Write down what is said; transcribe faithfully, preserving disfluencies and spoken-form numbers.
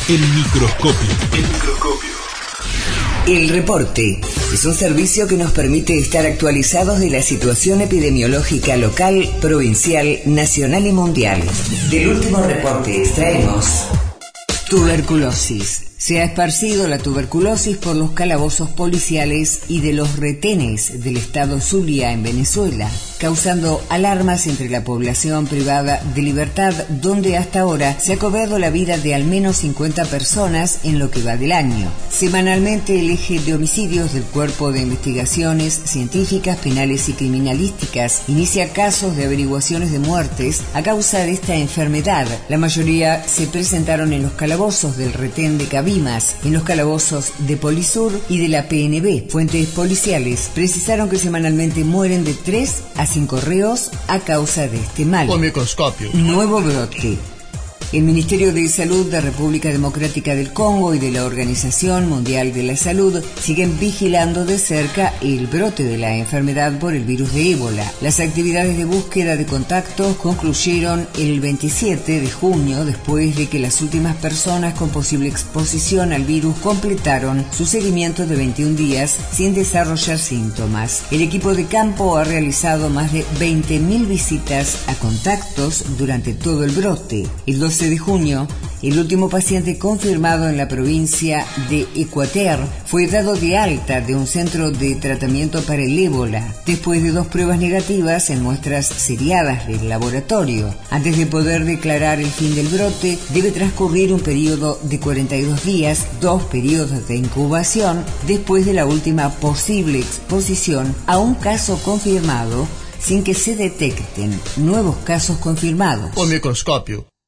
El microscopio. El microscopio. El reporte es un servicio que nos permite estar actualizados de la situación epidemiológica local, provincial, nacional y mundial. Del último reporte extraemos: tuberculosis. Se ha esparcido la tuberculosis por los calabozos policiales y de los retenes del estado Zulia en Venezuela, causando alarmas entre la población privada de libertad, donde hasta ahora se ha cobrado la vida de al menos cincuenta personas en lo que va del año. Semanalmente, el eje de homicidios del Cuerpo de Investigaciones Científicas, Penales y Criminalísticas inicia casos de averiguaciones de muertes a causa de esta enfermedad. La mayoría se presentaron en los calabozos del retén de Cabimas, en los calabozos de Polisur y de la P N B. Fuentes policiales precisaron que semanalmente mueren de tres a cinco reos a causa de este mal. Con microscopio. Nuevo brote. El Ministerio de Salud de República Democrática del Congo y de la Organización Mundial de la Salud siguen vigilando de cerca el brote de la enfermedad por el virus de ébola. Las actividades de búsqueda de contactos concluyeron el veintisiete de junio, después de que las últimas personas con posible exposición al virus completaron su seguimiento de veintiún días sin desarrollar síntomas. El equipo de campo ha realizado más de veinte mil visitas a contactos durante todo el brote. El doce de junio, el último paciente confirmado en la provincia de Ecuateur fue dado de alta de un centro de tratamiento para el ébola, después de dos pruebas negativas en muestras seriadas del laboratorio. Antes de poder declarar el fin del brote, debe transcurrir un periodo de cuarenta y dos días, dos periodos de incubación, después de la última posible exposición a un caso confirmado, sin que se detecten nuevos casos confirmados. Con microscopio.